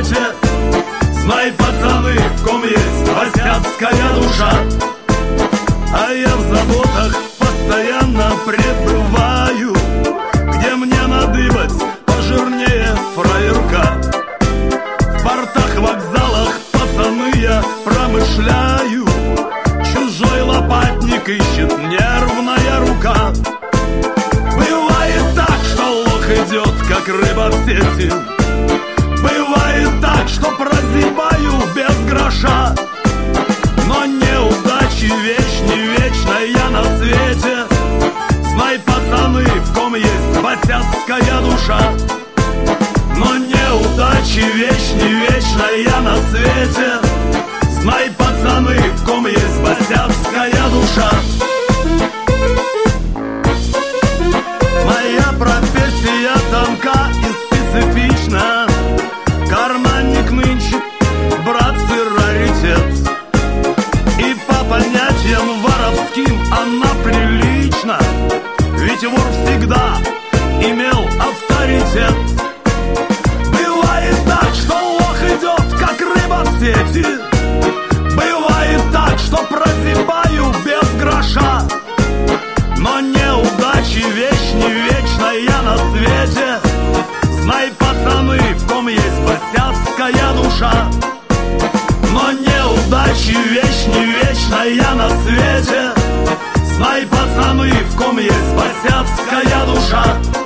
свете. Знай, пацаны, в ком есть босяцкая душа. А я в заботах постоянно пребываю, где мне надыбать пожирнее фраерка. В портах, вокзалах, пацаны, я промышляю. Чужой лопатник ищет нервная рука. Бывает так, что лох идет, как рыба в сети. Бывает так, что прозябаю без гроша. Но неудачи вещь не вечная на свете. Знай, пацаны, в ком есть босяцкая душа. Но неудачи вещь не вечная на свете. Знай, пацаны, в ком есть босяцкая душа. Моя профессия тонка и специфична. Карманник нынче, братцы, раритет. И по понятиям воровским она прилична. Ведь вор всегда имел авторитет. Бывает так, что лох идет, как рыба в сети. Бывает так, что прозябаю без гроша. Но неудачи вещь не вечная на свете. Знай, пацаны, в ком есть босяцкая душа. Но неудачи вещь не вечная на свете. Знай, пацаны, в ком есть босяцкая душа.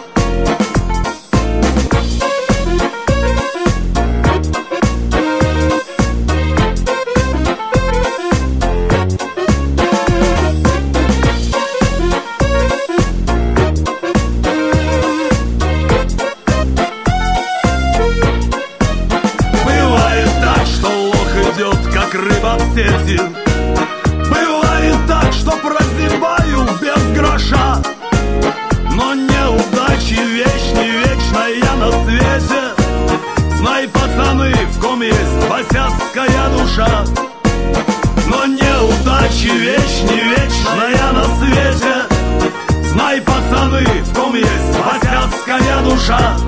Рыба в сети. Бывает так, что прозябаю без гроша. Но неудачи вещь не вечная на свете. Знай, пацаны, в ком есть босяцкая душа. Но неудачи вещь не вечная на свете. Знай, пацаны, в ком есть босяцкая душа.